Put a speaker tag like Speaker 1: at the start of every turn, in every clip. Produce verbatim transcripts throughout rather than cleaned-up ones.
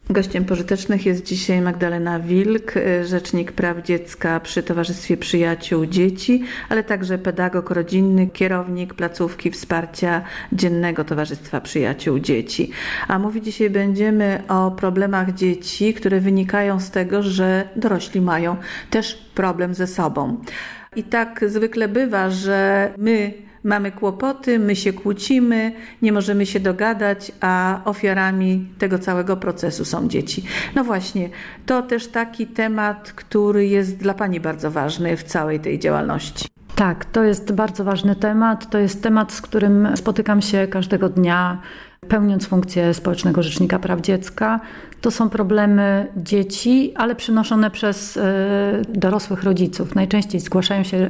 Speaker 1: Gościem Pożytecznych jest dzisiaj Magdalena Wilk, rzecznik praw dziecka przy Towarzystwie Przyjaciół Dzieci, ale także pedagog rodzinny, kierownik placówki wsparcia dziennego Towarzystwa Przyjaciół Dzieci. A mówić dzisiaj będziemy o problemach dzieci, które wynikają z tego, że dorośli mają też problem ze sobą. I tak zwykle bywa, że my mamy kłopoty, my się kłócimy, nie możemy się dogadać, a ofiarami tego całego procesu są dzieci. No właśnie, to też taki temat, który jest dla Pani bardzo ważny w całej tej działalności.
Speaker 2: Tak, to jest bardzo ważny temat. To jest temat, z którym spotykam się każdego dnia, pełniąc funkcję społecznego rzecznika praw dziecka. To są problemy dzieci, ale przynoszone przez dorosłych rodziców. Najczęściej zgłaszają się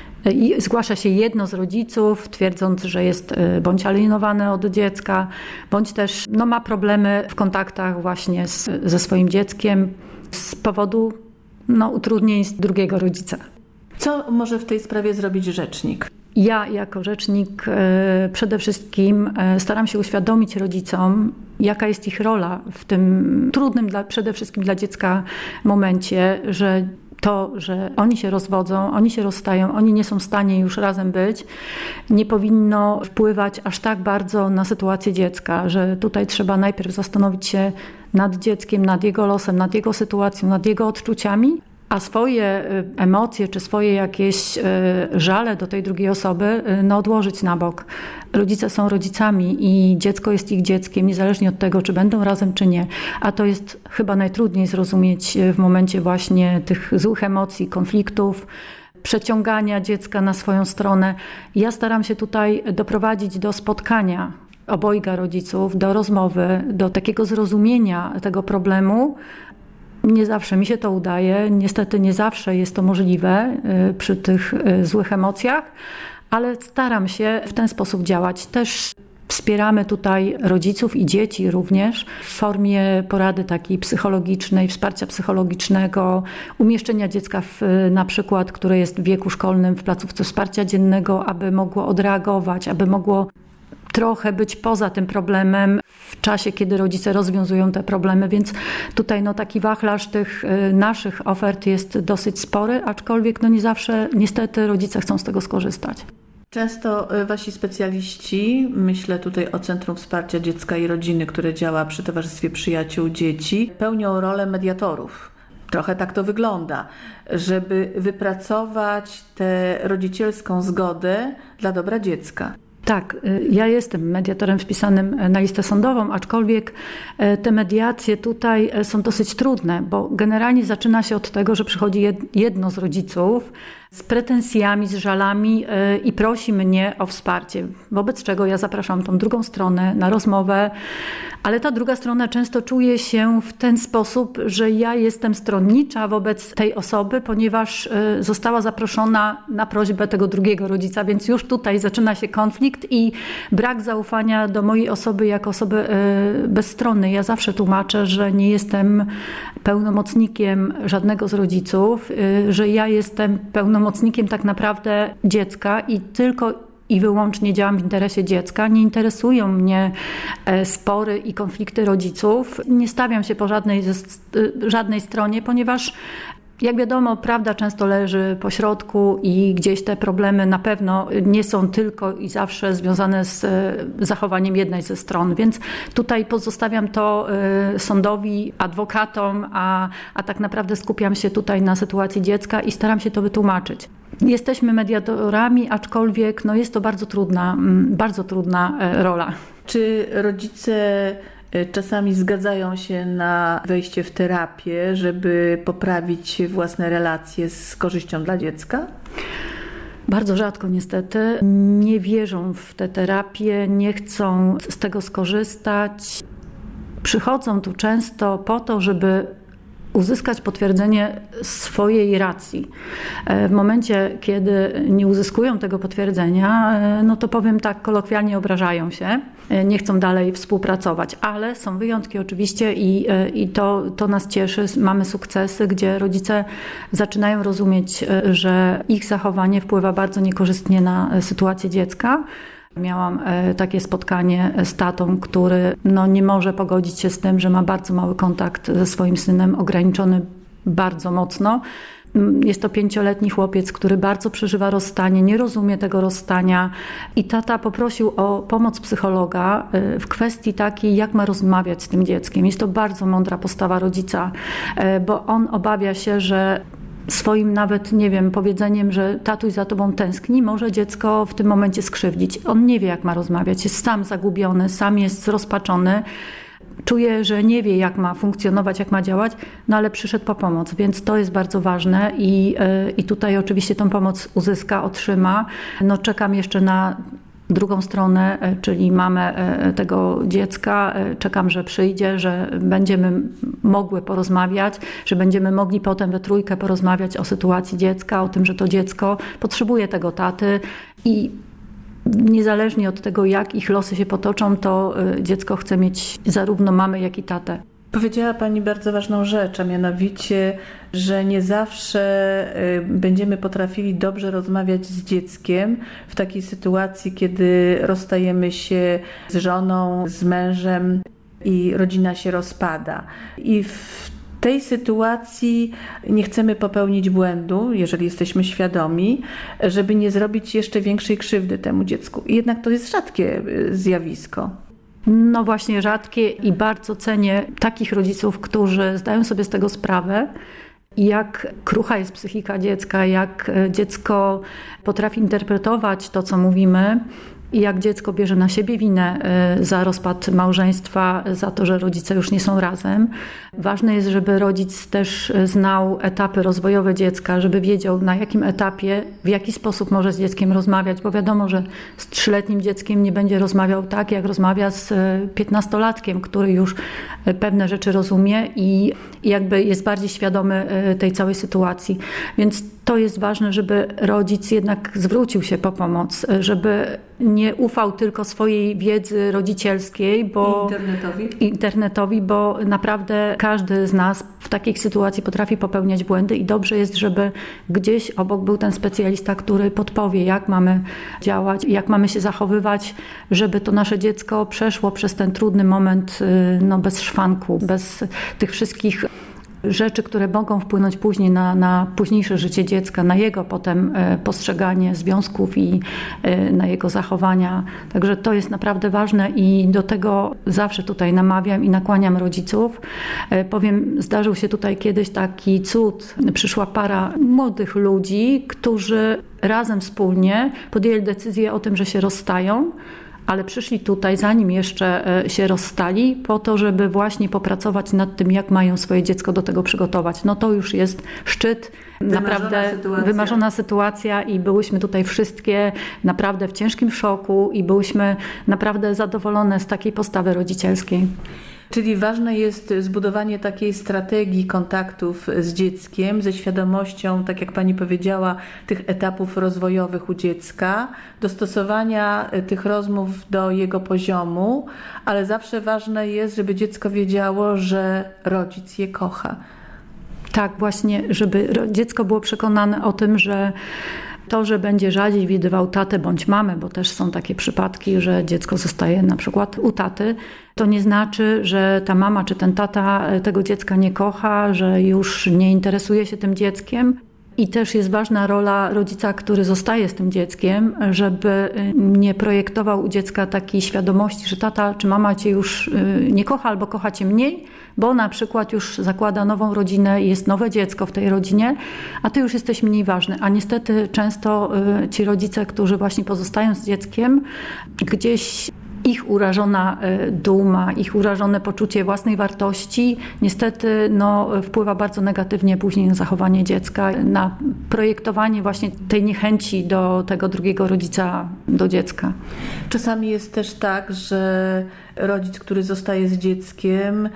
Speaker 2: I zgłasza się jedno z rodziców, twierdząc, że jest bądź alienowany od dziecka, bądź też no, ma problemy w kontaktach właśnie z, ze swoim dzieckiem z powodu no, utrudnień z drugiego rodzica.
Speaker 1: Co może w tej sprawie zrobić rzecznik?
Speaker 2: Ja jako rzecznik przede wszystkim staram się uświadomić rodzicom, jaka jest ich rola w tym trudnym dla, przede wszystkim dla dziecka momencie, że to, że oni się rozwodzą, oni się rozstają, oni nie są w stanie już razem być, nie powinno wpływać aż tak bardzo na sytuację dziecka, że tutaj trzeba najpierw zastanowić się nad dzieckiem, nad jego losem, nad jego sytuacją, nad jego odczuciami, a swoje emocje czy swoje jakieś żale do tej drugiej osoby no, odłożyć na bok. Rodzice są rodzicami i dziecko jest ich dzieckiem, niezależnie od tego, czy będą razem, czy nie. A to jest chyba najtrudniej zrozumieć w momencie właśnie tych złych emocji, konfliktów, przeciągania dziecka na swoją stronę. Ja staram się tutaj doprowadzić do spotkania obojga rodziców, do rozmowy, do takiego zrozumienia tego problemu. Nie zawsze mi się to udaje, niestety nie zawsze jest to możliwe przy tych złych emocjach, ale staram się w ten sposób działać. Też wspieramy tutaj rodziców i dzieci również w formie porady takiej psychologicznej, wsparcia psychologicznego, umieszczenia dziecka w, na przykład, które jest w wieku szkolnym w placówce wsparcia dziennego, aby mogło odreagować, aby mogło trochę być poza tym problemem w czasie, kiedy rodzice rozwiązują te problemy, więc tutaj no, taki wachlarz tych naszych ofert jest dosyć spory, aczkolwiek no, nie zawsze niestety rodzice chcą z tego skorzystać.
Speaker 1: Często wasi specjaliści, myślę tutaj o Centrum Wsparcia Dziecka i Rodziny, które działa przy Towarzystwie Przyjaciół Dzieci, pełnią rolę mediatorów. Trochę tak to wygląda, żeby wypracować tę rodzicielską zgodę dla dobra dziecka.
Speaker 2: Tak, ja jestem mediatorem wpisanym na listę sądową, aczkolwiek te mediacje tutaj są dosyć trudne, bo generalnie zaczyna się od tego, że przychodzi jedno z rodziców z pretensjami, z żalami i prosi mnie o wsparcie, wobec czego ja zapraszam tą drugą stronę na rozmowę, ale ta druga strona często czuje się w ten sposób, że ja jestem stronnicza wobec tej osoby, ponieważ została zaproszona na prośbę tego drugiego rodzica, więc już tutaj zaczyna się konflikt i brak zaufania do mojej osoby jako osoby bezstronnej. Ja zawsze tłumaczę, że nie jestem pełnomocnikiem żadnego z rodziców, że ja jestem pełnomocnikiem tak naprawdę dziecka i tylko i wyłącznie działam w interesie dziecka. Nie interesują mnie spory i konflikty rodziców. Nie stawiam się po żadnej, żadnej stronie, ponieważ jak wiadomo, prawda często leży po środku i gdzieś te problemy na pewno nie są tylko i zawsze związane z zachowaniem jednej ze stron. Więc tutaj pozostawiam to sądowi, adwokatom, a, a tak naprawdę skupiam się tutaj na sytuacji dziecka i staram się to wytłumaczyć. Jesteśmy mediatorami, aczkolwiek no jest to bardzo trudna, bardzo trudna rola.
Speaker 1: Czy rodzice czasami zgadzają się na wejście w terapię, żeby poprawić własne relacje z korzyścią dla dziecka?
Speaker 2: Bardzo rzadko niestety. Nie wierzą w tę terapię, nie chcą z tego skorzystać. Przychodzą tu często po to, żeby uzyskać potwierdzenie swojej racji. W momencie, kiedy nie uzyskują tego potwierdzenia, no to powiem tak, kolokwialnie obrażają się, nie chcą dalej współpracować, ale są wyjątki oczywiście i, i to, to nas cieszy. Mamy sukcesy, gdzie rodzice zaczynają rozumieć, że ich zachowanie wpływa bardzo niekorzystnie na sytuację dziecka. Miałam takie spotkanie z tatą, który no, nie może pogodzić się z tym, że ma bardzo mały kontakt ze swoim synem, ograniczony bardzo mocno. Jest to pięcioletni chłopiec, który bardzo przeżywa rozstanie, nie rozumie tego rozstania i tata poprosił o pomoc psychologa w kwestii takiej, jak ma rozmawiać z tym dzieckiem. Jest to bardzo mądra postawa rodzica, bo on obawia się, że swoim nawet, nie wiem, powiedzeniem, że tatuś za tobą tęskni, może dziecko w tym momencie skrzywdzić. On nie wie, jak ma rozmawiać, jest sam zagubiony, sam jest zrozpaczony. Czuje, że nie wie, jak ma funkcjonować, jak ma działać, no ale przyszedł po pomoc, więc to jest bardzo ważne i, i tutaj oczywiście tą pomoc uzyska, otrzyma. No czekam jeszcze na drugą stronę, czyli mamę tego dziecka. Czekam, że przyjdzie, że będziemy mogły porozmawiać, że będziemy mogli potem we trójkę porozmawiać o sytuacji dziecka, o tym, że to dziecko potrzebuje tego taty i niezależnie od tego, jak ich losy się potoczą, to dziecko chce mieć zarówno mamę, jak i tatę.
Speaker 1: Powiedziała Pani bardzo ważną rzecz, a mianowicie, że nie zawsze będziemy potrafili dobrze rozmawiać z dzieckiem w takiej sytuacji, kiedy rozstajemy się z żoną, z mężem i rodzina się rozpada. I w W tej sytuacji nie chcemy popełnić błędu, jeżeli jesteśmy świadomi, żeby nie zrobić jeszcze większej krzywdy temu dziecku. Jednak to jest rzadkie zjawisko.
Speaker 2: No właśnie rzadkie i bardzo cenię takich rodziców, którzy zdają sobie z tego sprawę, jak krucha jest psychika dziecka, jak dziecko potrafi interpretować to, co mówimy, i jak dziecko bierze na siebie winę za rozpad małżeństwa, za to, że rodzice już nie są razem. Ważne jest, żeby rodzic też znał etapy rozwojowe dziecka, żeby wiedział, na jakim etapie, w jaki sposób może z dzieckiem rozmawiać, bo wiadomo, że z trzyletnim dzieckiem nie będzie rozmawiał tak, jak rozmawia z piętnastolatkiem, który już pewne rzeczy rozumie i jakby jest bardziej świadomy tej całej sytuacji. Więc to jest ważne, żeby rodzic jednak zwrócił się po pomoc, żeby nie ufał tylko swojej wiedzy rodzicielskiej, bo
Speaker 1: internetowi.
Speaker 2: internetowi, bo naprawdę każdy z nas w takiej sytuacji potrafi popełniać błędy i dobrze jest, żeby gdzieś obok był ten specjalista, który podpowie, jak mamy działać, jak mamy się zachowywać, żeby to nasze dziecko przeszło przez ten trudny moment no, bez szwanku, bez tych wszystkich rzeczy, które mogą wpłynąć później na, na późniejsze życie dziecka, na jego potem postrzeganie związków i na jego zachowania. Także to jest naprawdę ważne i do tego zawsze tutaj namawiam i nakłaniam rodziców. Powiem, zdarzył się tutaj kiedyś taki cud. Przyszła para młodych ludzi, którzy razem wspólnie podjęli decyzję o tym, że się rozstają, ale przyszli tutaj, zanim jeszcze się rozstali, po to, żeby właśnie popracować nad tym, jak mają swoje dziecko do tego przygotować. No to już jest szczyt,
Speaker 1: wymarzona
Speaker 2: naprawdę
Speaker 1: sytuacja.
Speaker 2: wymarzona sytuacja i byłyśmy tutaj wszystkie naprawdę w ciężkim szoku i byłyśmy naprawdę zadowolone z takiej postawy rodzicielskiej.
Speaker 1: Czyli ważne jest zbudowanie takiej strategii kontaktów z dzieckiem, ze świadomością, tak jak Pani powiedziała, tych etapów rozwojowych u dziecka, dostosowania tych rozmów do jego poziomu, ale zawsze ważne jest, żeby dziecko wiedziało, że rodzic je kocha.
Speaker 2: Tak, właśnie, żeby dziecko było przekonane o tym, że to, że będzie rzadziej widywał tatę bądź mamę, bo też są takie przypadki, że dziecko zostaje na przykład u taty, to nie znaczy, że ta mama czy ten tata tego dziecka nie kocha, że już nie interesuje się tym dzieckiem. I też jest ważna rola rodzica, który zostaje z tym dzieckiem, żeby nie projektował u dziecka takiej świadomości, że tata czy mama cię już nie kocha albo kocha cię mniej, bo na przykład już zakłada nową rodzinę, jest nowe dziecko w tej rodzinie, a ty już jesteś mniej ważny. A niestety często ci rodzice, którzy właśnie pozostają z dzieckiem, gdzieś ich urażona duma, ich urażone poczucie własnej wartości niestety no, wpływa bardzo negatywnie później na zachowanie dziecka, na projektowanie właśnie tej niechęci do tego drugiego rodzica, do dziecka.
Speaker 1: Czasami jest też tak, że rodzic, który zostaje z dzieckiem,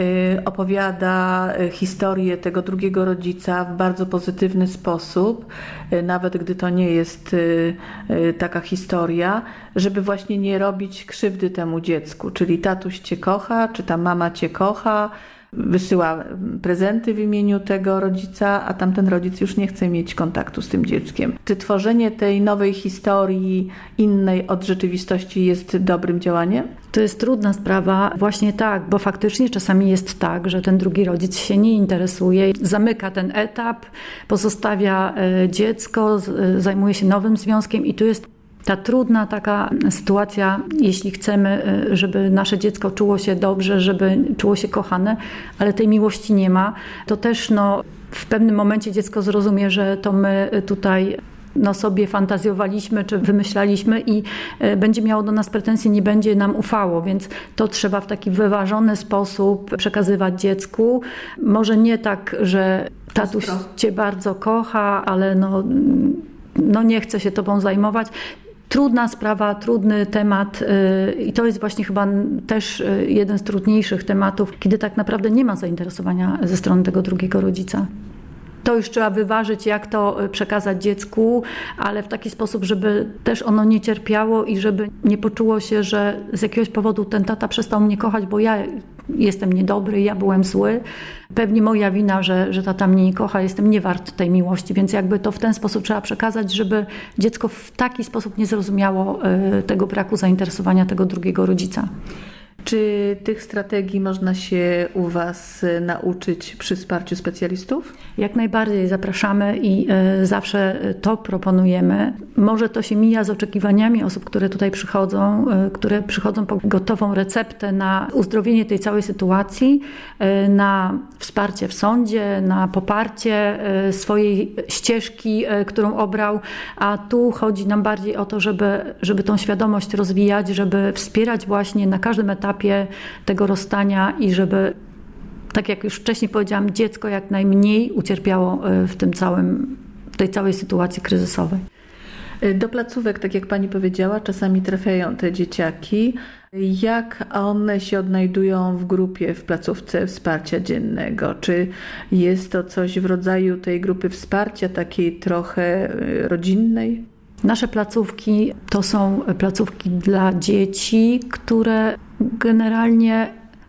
Speaker 1: opowiada historię tego drugiego rodzica w bardzo pozytywny sposób, nawet gdy to nie jest taka historia, żeby właśnie nie robić krzywdy temu dziecku. Czyli tatuś cię kocha, czy ta mama cię kocha, wysyła prezenty w imieniu tego rodzica, a tamten rodzic już nie chce mieć kontaktu z tym dzieckiem. Czy tworzenie tej nowej historii, innej od rzeczywistości, jest dobrym działaniem?
Speaker 2: To jest trudna sprawa, właśnie tak, bo faktycznie czasami jest tak, że ten drugi rodzic się nie interesuje, zamyka ten etap, pozostawia dziecko, zajmuje się nowym związkiem i tu jest ta trudna taka sytuacja, jeśli chcemy, żeby nasze dziecko czuło się dobrze, żeby czuło się kochane, ale tej miłości nie ma, to też no, w pewnym momencie dziecko zrozumie, że to my tutaj no sobie fantazjowaliśmy czy wymyślaliśmy i będzie miało do nas pretensje, nie będzie nam ufało, więc to trzeba w taki wyważony sposób przekazywać dziecku. Może nie tak, że tatuś cię bardzo kocha, ale no, no nie chce się tobą zajmować. Trudna sprawa, trudny temat i to jest właśnie chyba też jeden z trudniejszych tematów, kiedy tak naprawdę nie ma zainteresowania ze strony tego drugiego rodzica. To już trzeba wyważyć, jak to przekazać dziecku, ale w taki sposób, żeby też ono nie cierpiało i żeby nie poczuło się, że z jakiegoś powodu ten tata przestał mnie kochać, bo ja jestem niedobry, ja byłem zły. Pewnie moja wina, że, że tata mnie nie kocha, jestem nie wart tej miłości, więc jakby to w ten sposób trzeba przekazać, żeby dziecko w taki sposób nie zrozumiało tego braku zainteresowania tego drugiego rodzica.
Speaker 1: Czy tych strategii można się u Was nauczyć przy wsparciu specjalistów?
Speaker 2: Jak najbardziej zapraszamy i zawsze to proponujemy. Może to się mija z oczekiwaniami osób, które tutaj przychodzą, które przychodzą po gotową receptę na uzdrowienie tej całej sytuacji, na wsparcie w sądzie, na poparcie swojej ścieżki, którą obrał, a tu chodzi nam bardziej o to, żeby, żeby tą świadomość rozwijać, żeby wspierać właśnie na każdym etapie tego rozstania i żeby, tak jak już wcześniej powiedziałam, dziecko jak najmniej ucierpiało w tym całym, w tej całej sytuacji kryzysowej.
Speaker 1: Do placówek, tak jak Pani powiedziała, czasami trafiają te dzieciaki. Jak one się odnajdują w grupie, w placówce wsparcia dziennego? Czy jest to coś w rodzaju tej grupy wsparcia, takiej trochę rodzinnej?
Speaker 2: Nasze placówki to są placówki dla dzieci, które generalnie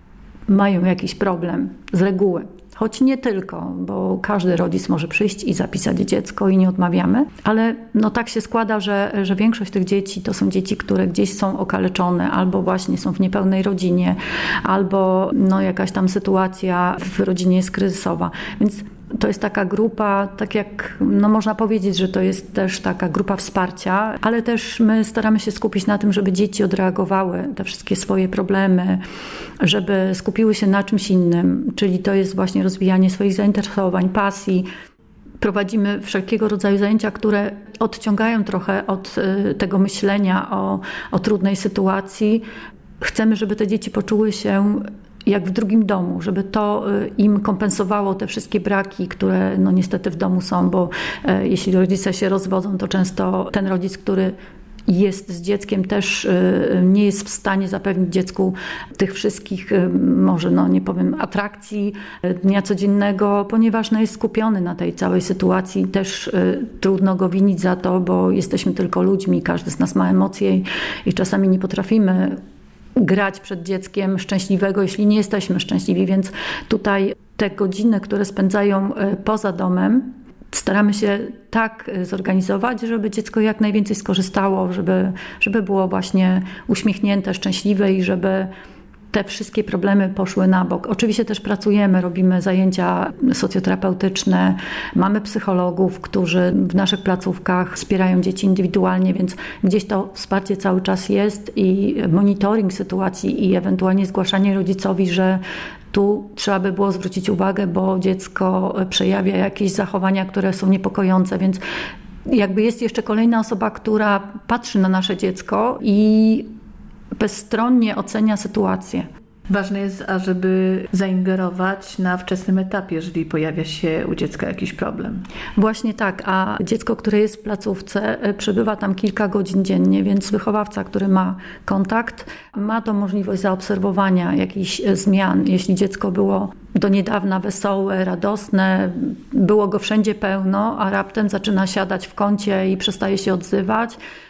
Speaker 2: mają jakiś problem z reguły. Choć nie tylko, bo każdy rodzic może przyjść i zapisać dziecko i nie odmawiamy, ale no tak się składa, że, że większość tych dzieci to są dzieci, które gdzieś są okaleczone, albo właśnie są w niepełnej rodzinie, albo no jakaś tam sytuacja w rodzinie jest kryzysowa. Więc to jest taka grupa, tak jak no można powiedzieć, że to jest też taka grupa wsparcia, ale też my staramy się skupić na tym, żeby dzieci odreagowały te wszystkie swoje problemy, żeby skupiły się na czymś innym, czyli to jest właśnie rozwijanie swoich zainteresowań, pasji. Prowadzimy wszelkiego rodzaju zajęcia, które odciągają trochę od tego myślenia o, o trudnej sytuacji. Chcemy, żeby te dzieci poczuły się jak w drugim domu, żeby to im kompensowało te wszystkie braki, które no niestety w domu są, bo e, jeśli rodzice się rozwodzą, to często ten rodzic, który jest z dzieckiem, też e, nie jest w stanie zapewnić dziecku tych wszystkich, e, może no nie powiem, atrakcji dnia codziennego, ponieważ no jest skupiony na tej całej sytuacji. Też e, trudno go winić za to, bo jesteśmy tylko ludźmi, każdy z nas ma emocje i, i czasami nie potrafimy grać przed dzieckiem szczęśliwego, jeśli nie jesteśmy szczęśliwi, więc tutaj te godziny, które spędzają poza domem, staramy się tak zorganizować, żeby dziecko jak najwięcej skorzystało, żeby, żeby było właśnie uśmiechnięte, szczęśliwe i żeby te wszystkie problemy poszły na bok. Oczywiście też pracujemy, robimy zajęcia socjoterapeutyczne, mamy psychologów, którzy w naszych placówkach wspierają dzieci indywidualnie, więc gdzieś to wsparcie cały czas jest i monitoring sytuacji i ewentualnie zgłaszanie rodzicowi, że tu trzeba by było zwrócić uwagę, bo dziecko przejawia jakieś zachowania, które są niepokojące, więc jakby jest jeszcze kolejna osoba, która patrzy na nasze dziecko i bezstronnie ocenia sytuację.
Speaker 1: Ważne jest, ażeby zaingerować na wczesnym etapie, jeżeli pojawia się u dziecka jakiś problem.
Speaker 2: Właśnie tak, a dziecko, które jest w placówce, przebywa tam kilka godzin dziennie, więc wychowawca, który ma kontakt, ma to możliwość zaobserwowania jakichś zmian. Jeśli dziecko było do niedawna wesołe, radosne, było go wszędzie pełno, a raptem zaczyna siadać w kącie i przestaje się odzywać,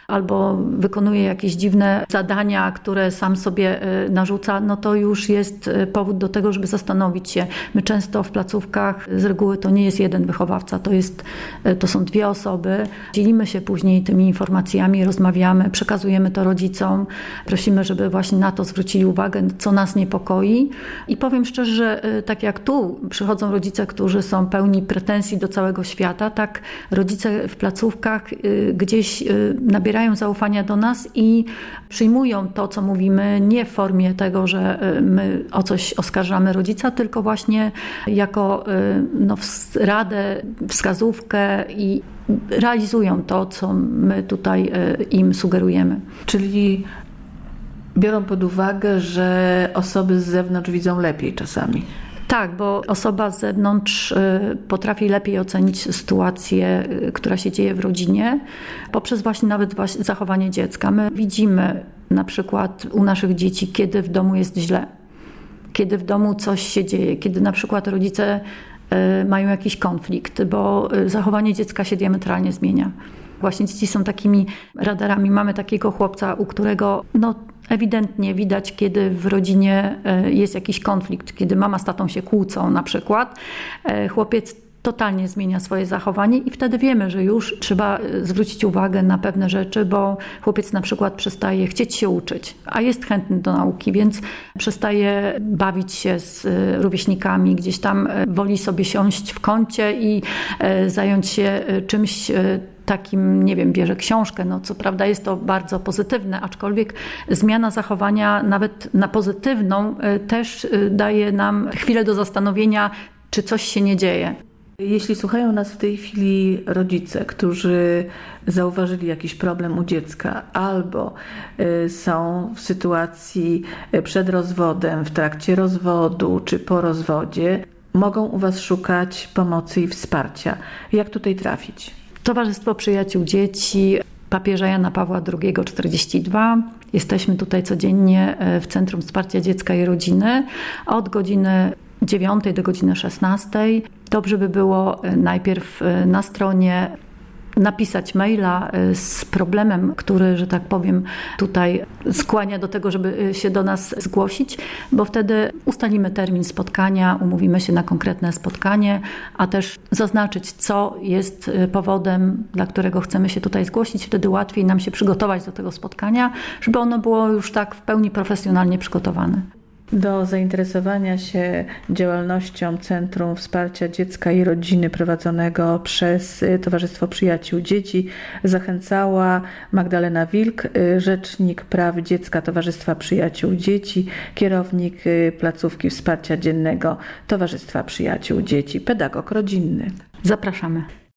Speaker 2: albo wykonuje jakieś dziwne zadania, które sam sobie narzuca, no to już jest powód do tego, żeby zastanowić się. My często w placówkach z reguły to nie jest jeden wychowawca, to, jest, to są dwie osoby. Dzielimy się później tymi informacjami, rozmawiamy, przekazujemy to rodzicom, prosimy, żeby właśnie na to zwrócili uwagę, co nas niepokoi. I powiem szczerze, że tak jak tu przychodzą rodzice, którzy są pełni pretensji do całego świata, tak rodzice w placówkach gdzieś nabierają zaufania do nas i przyjmują to, co mówimy, nie w formie tego, że my o coś oskarżamy rodzica, tylko właśnie jako no, radę, wskazówkę i realizują to, co my tutaj im sugerujemy.
Speaker 1: Czyli biorą pod uwagę, że osoby z zewnątrz widzą lepiej czasami.
Speaker 2: Tak, bo osoba z zewnątrz potrafi lepiej ocenić sytuację, która się dzieje w rodzinie, poprzez właśnie nawet zachowanie dziecka. My widzimy na przykład u naszych dzieci, kiedy w domu jest źle, kiedy w domu coś się dzieje, kiedy na przykład rodzice mają jakiś konflikt, bo zachowanie dziecka się diametralnie zmienia. Właśnie dzieci są takimi radarami. Mamy takiego chłopca, u którego no, ewidentnie widać, kiedy w rodzinie jest jakiś konflikt, kiedy mama z tatą się kłócą na przykład. Chłopiec totalnie zmienia swoje zachowanie i wtedy wiemy, że już trzeba zwrócić uwagę na pewne rzeczy, bo chłopiec na przykład przestaje chcieć się uczyć, a jest chętny do nauki, więc przestaje bawić się z rówieśnikami, gdzieś tam woli sobie siąść w kącie i zająć się czymś takim, nie wiem, bierze książkę, no co prawda jest to bardzo pozytywne, aczkolwiek zmiana zachowania nawet na pozytywną też daje nam chwilę do zastanowienia, czy coś się nie dzieje.
Speaker 1: Jeśli słuchają nas w tej chwili rodzice, którzy zauważyli jakiś problem u dziecka albo są w sytuacji przed rozwodem, w trakcie rozwodu czy po rozwodzie, mogą u Was szukać pomocy i wsparcia. Jak tutaj trafić?
Speaker 2: Towarzystwo Przyjaciół Dzieci papieża Jana Pawła drugiego czterdzieści dwa. Jesteśmy tutaj codziennie w Centrum Wsparcia Dziecka i Rodziny od godziny dziewiątej do godziny szesnastej. Dobrze by było najpierw na stronie napisać maila z problemem, który, że tak powiem, tutaj skłania do tego, żeby się do nas zgłosić, bo wtedy ustalimy termin spotkania, umówimy się na konkretne spotkanie, a też zaznaczyć, co jest powodem, dla którego chcemy się tutaj zgłosić. Wtedy łatwiej nam się przygotować do tego spotkania, żeby ono było już tak w pełni profesjonalnie przygotowane.
Speaker 1: Do zainteresowania się działalnością Centrum Wsparcia Dziecka i Rodziny prowadzonego przez Towarzystwo Przyjaciół Dzieci zachęcała Magdalena Wilk, rzecznik praw dziecka Towarzystwa Przyjaciół Dzieci, kierownik placówki wsparcia dziennego Towarzystwa Przyjaciół Dzieci, pedagog rodzinny.
Speaker 2: Zapraszamy.